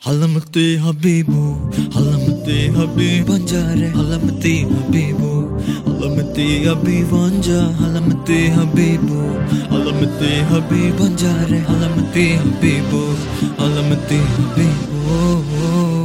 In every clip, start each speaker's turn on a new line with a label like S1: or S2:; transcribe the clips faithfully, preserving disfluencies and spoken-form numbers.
S1: Halamati Habibu, Halamati Habib Banjare, Halamati Habibu, Halamati Habib Banja, Halamati Habibu, Halamati Habib Banjare, Halamati Habibu, Halamati Habibu.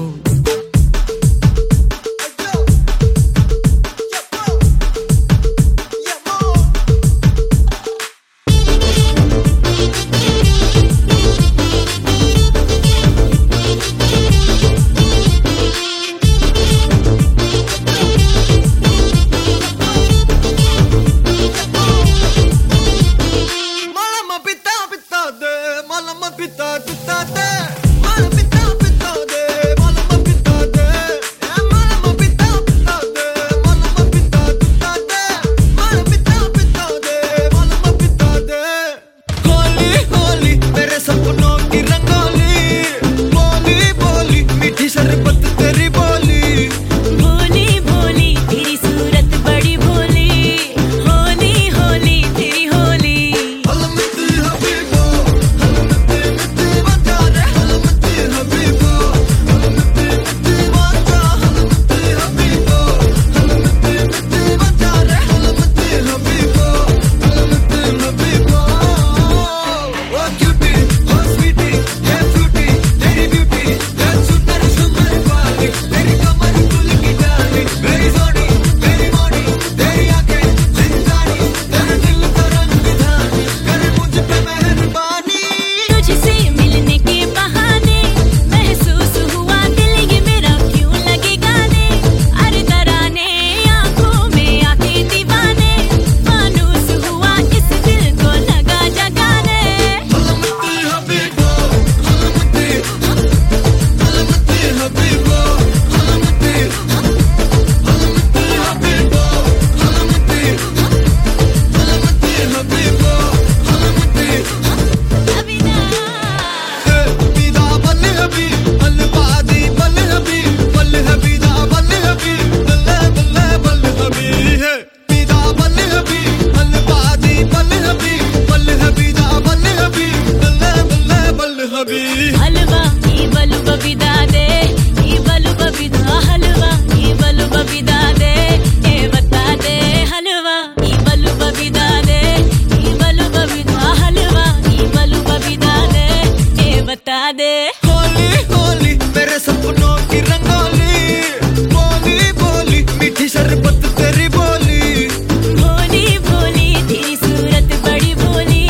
S2: हलवा ई बलु बबिदा दे, ई बलु बबिदा हलवा ई बलु बबिदा दे, ए बता दे हलवा ई बलु बबिदा दे, ई बलु बबिदा हलवा ई बलु बबिदा दे, ए बता दे।
S1: होली होली मेरे सपनों की रंगोली, बोली बोली मीठी शरबत तेरी बोली,
S2: भोली भोली तेरी सूरत बड़ी भोली,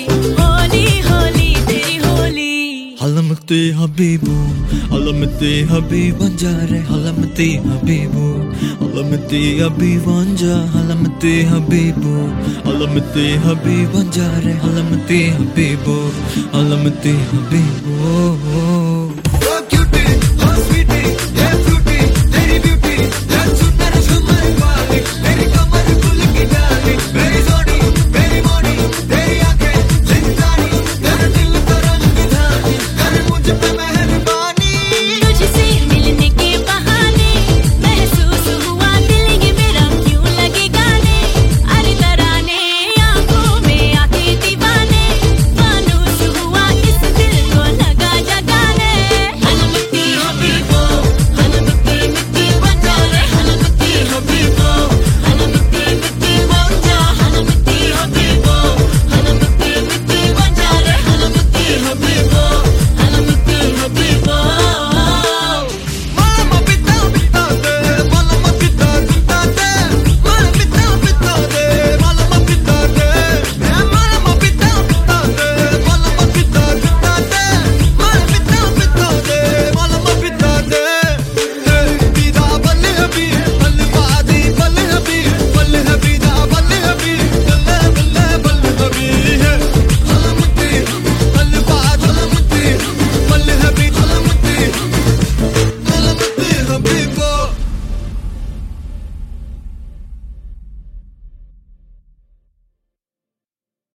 S2: होली होली तेरी Holi.
S1: Halamati Habibu, Halamati Habib Banjare, Halamati Habibu, Halamati Habib Banja, Halamati Habibu, Halamati Habib Banjare, Halamati Habibu, Halamati Habibu.